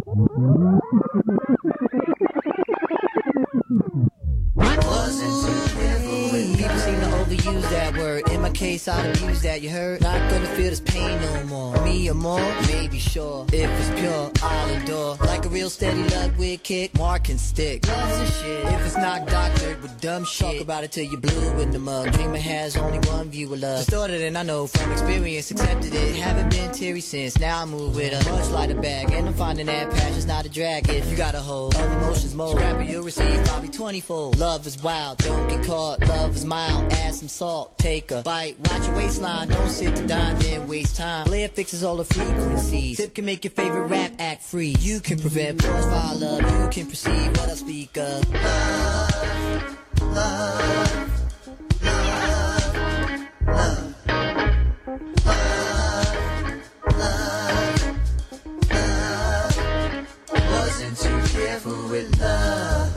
People seem to overuse that word. In my case, I'd abuse that, you heard? Not gonna feel this pain no more. Me or more? Maybe sure. If it's pure, I'll endure. Like a real steady Ludwig kick, Mark and stick. Loves the shit. If it's not doctored with dumb shit, talk about it till you're blue in the mug. Dreamer has only one view of love. Distorted and I know from experience, accepted it. Haven't been teary since, now I move with a much lighter bag. And I'm finding that passion's not a drag. If you got a hold of emotions more, scrap it, you'll receive probably 20-fold. Love is wild, don't get caught. Love is mild, add some salt, take a bite. Watch your waistline, don't sit to dine, then waste time. Blair fixes all the frequencies. Tip can make your favorite rap act free. You can prevent pause fire love, you can perceive what I speak of. Love, love, love, love, love, love, love. Wasn't too careful with love.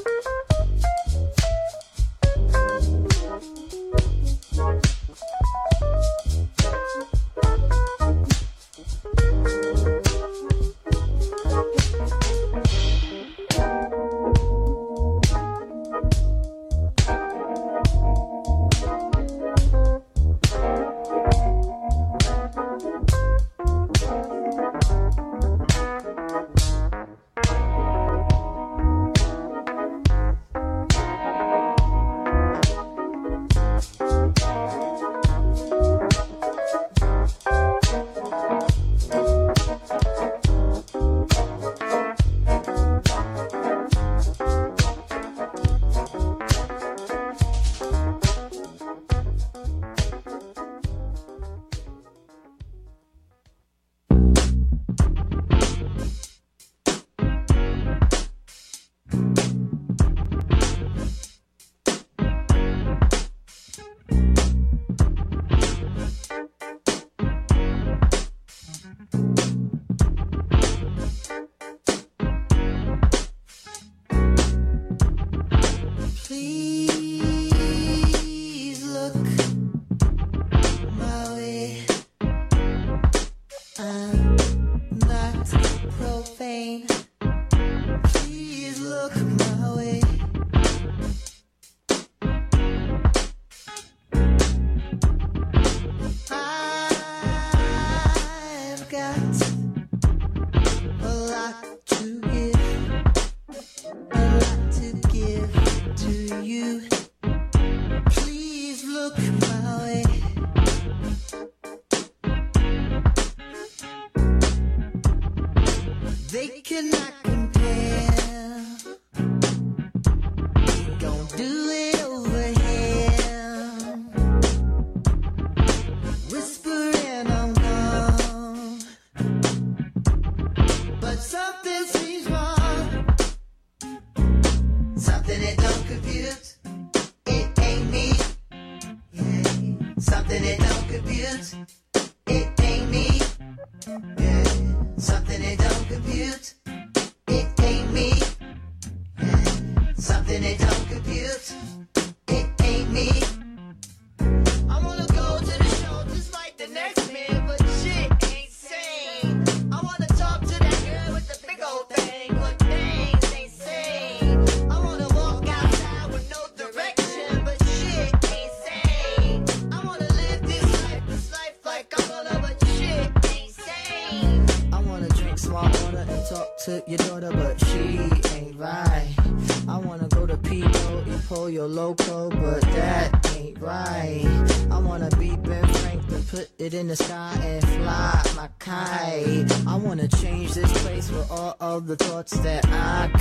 Your daughter, but she ain't right. I wanna go to Pico and pull your loco, but that ain't right. I wanna be Ben Franklin, put it in the sky and fly my kite. I wanna change this place with all of the thoughts that I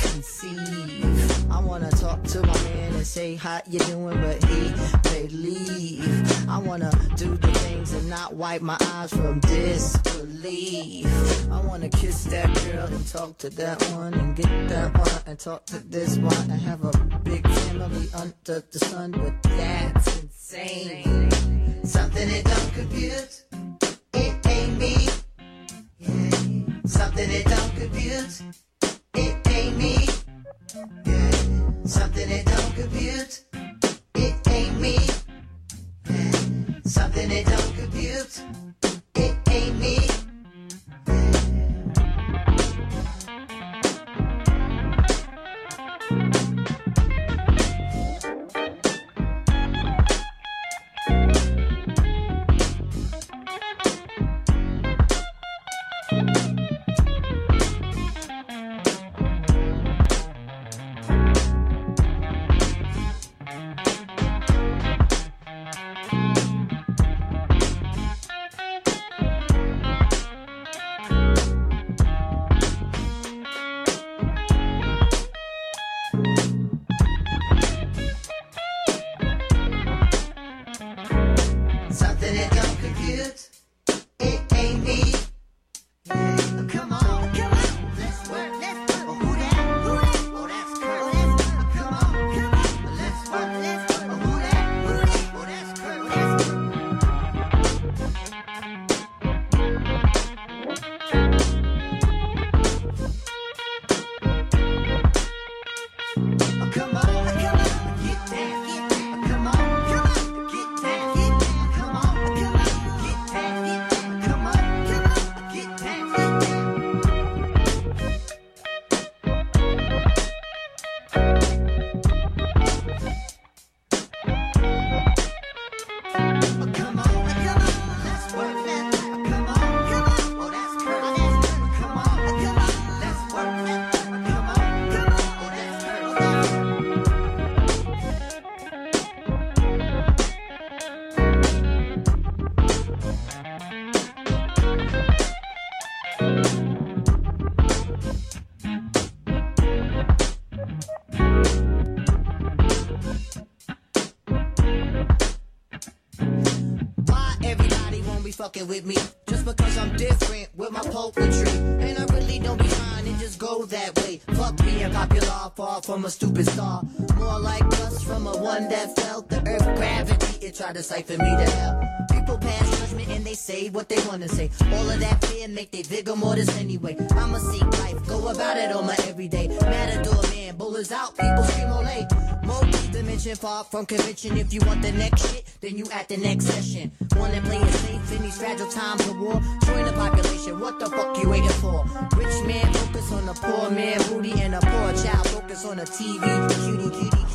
conceive. I wanna talk to my man and say how you doing, but he may leave. I wanna do the things and not wipe my eyes from disbelief. I wanna kiss that girl and talk to that one and get that one and talk to this one and have a big family under the sun, but that's insane. Something it don't compute, it ain't me. Yeah. Something it don't compute, it ain't me. Yeah. Something it don't compute, it ain't me. Yeah. Something it don't compute, it ain't me. Yeah. Something that don't compute. It ain't me. Yeah. Come on, come on. Let's work, let's work. Oh, who that? Who that? Oh, that's Kurt. Oh, that's Kurt. Come on, come on. Let's work, let's work. Oh, who that? Who that? Oh, that's Kurt. Oh, that's Kurt. Oh, come on, come on. Get down, get down. Come on, come on. Get down, get down. Come on, come on. Get down, get down. Come on, come on. Get down, get down. Oh, come on, come on. Let's work, let's work. Come on, come on. Oh, that's Kurt. Oh, that's Kurt. Come on, come on. Let's work, let's work. Come on, come on. Oh, that's Kurt. Oh, that's Kurt. Why everybody won't be fucking with me? Just because I'm different with my poetry. And I really don't be trying to just go that way. Fuck being popular, far from a stupid star. More like us from a one that felt the earth gravity. It tried to siphon me to hell. People pass judgment and they say what they wanna say. All of that fear make they vigor mortis anyway. I'ma seek life, go about it on my everyday. Matador man, bullets out, people scream ole. Multi-dimension, far from convention. If you want the next shit, then you at the next session. Wanna play it safe in these fragile times of war? Join the population, what the fuck you waiting for? Rich man focus on the poor man booty, and a poor child focus on the TV. Cutie, cutie, cutie.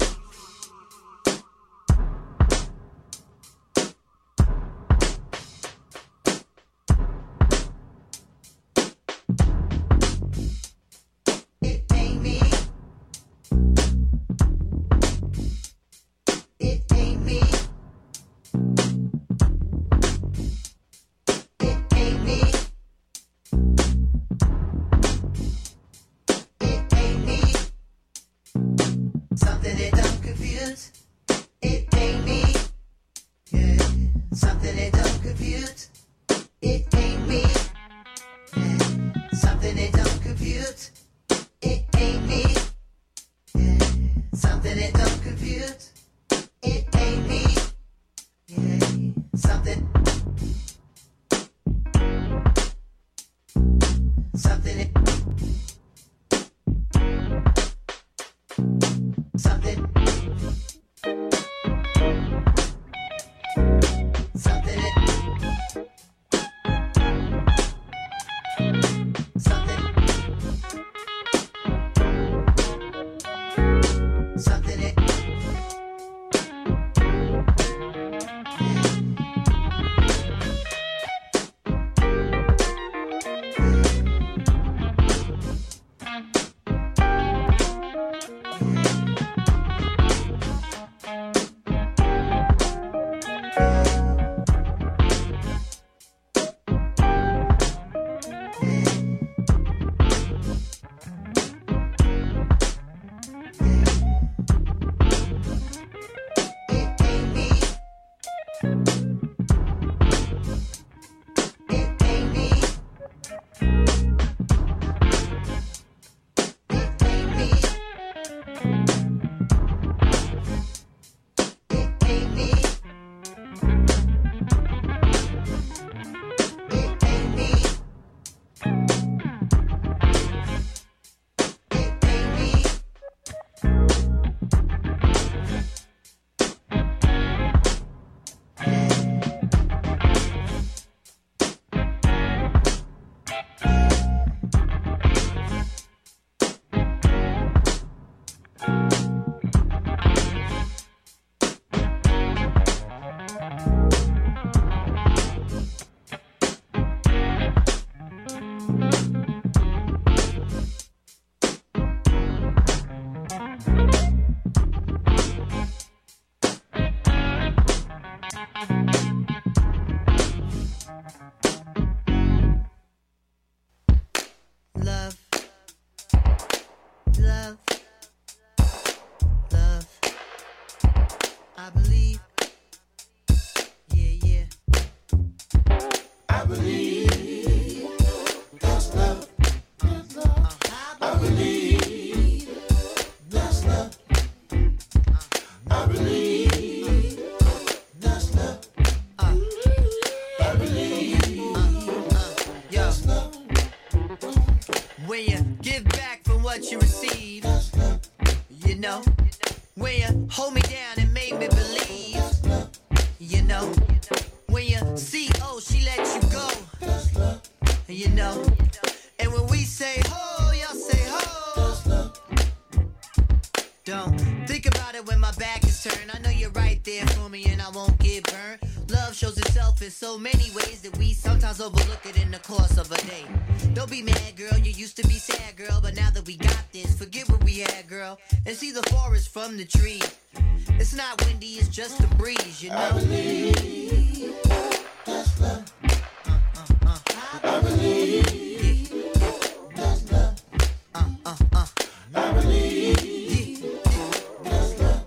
It ain't me. It ain't me. It ain't me. It ain't me. Something that don't compute. It ain't me. Yeah. Something that don't compute. It ain't me. Yeah. Something that don't compute. It ain't me. Yeah. Something that don't compute. It ain't me. Yeah. Something. Something. Something. Something. Something. Something. when you give back from what you receive. You know, when you hold me down and made me believe. You know, when you see, oh, she let you go. You know, and when we say ho, y'all say ho. Don't think about it when my back is turned. I know you're right there for me and I won't get burned. Love shows itself in so many ways that we sometimes overlook it in the course of a day. Don't be mad, girl, you used to be sad, girl, but now that we got this, forget what we had, girl, and see the forest from the tree. It's not windy, it's just a breeze, you know. I believe that's love. I believe that's love. I believe that's love.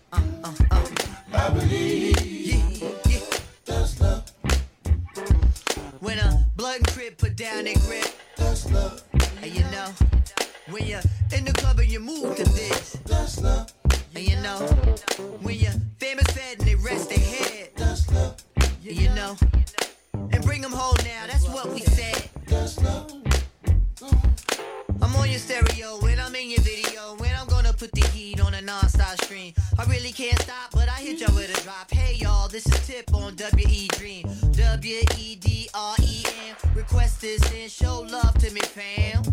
I believe that's love. When a blood and crib put down their grip, that's love. And you know, when you're in the club and you move to this, that's love. And you know, when you're famous fed and they rest their head, that's love. You know, and bring them home now, that's what we said. That's love. I'm on your stereo when I'm in your video, when I'm gonna put the heat on a non-stop stream. I really can't stop, but I hit y'all with a drop. Hey y'all, this is Tip on W.E. Dream. W-E-D-R-E-M. Request this and show love to me, fam.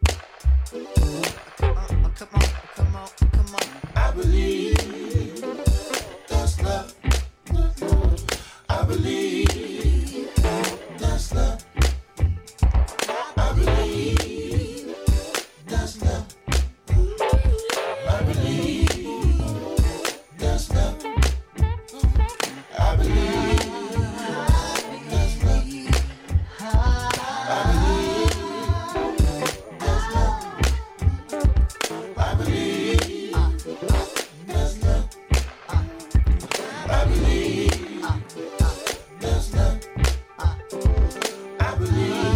Come on. I believe that's love. I believe that's love. I believe that's love. I believe that's love. I believe that's love. I believe that's love. I believe that's love. I believe that's love. I believe.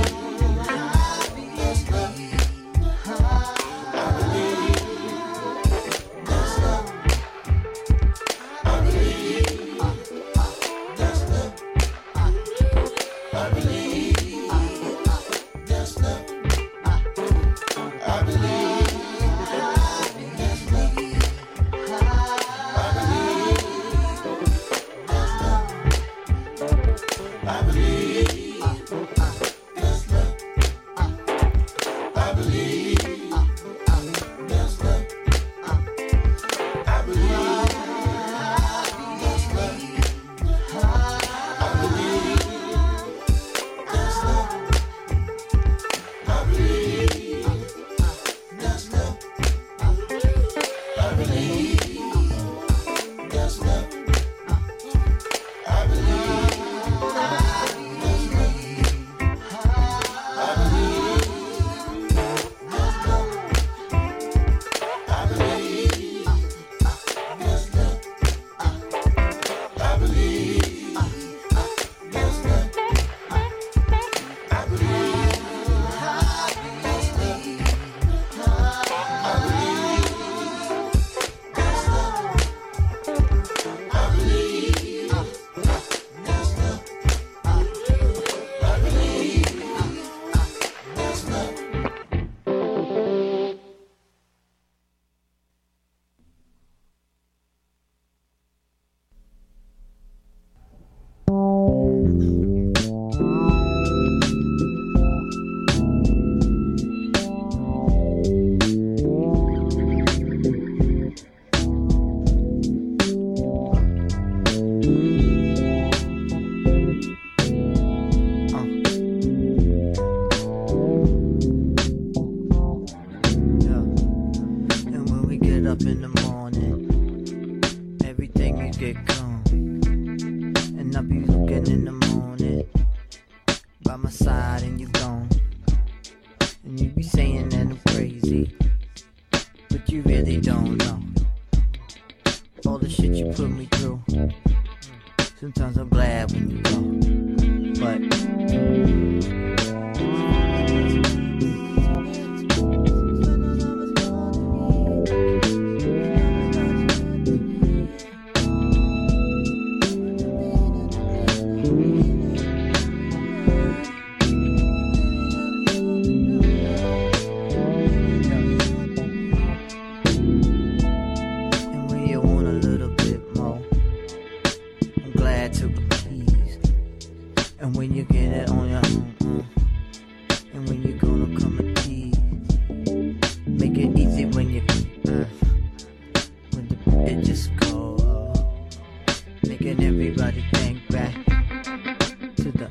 And when you get it on your own, and when you gonna come and eat, make it easy when you when the it just go, making everybody think back to the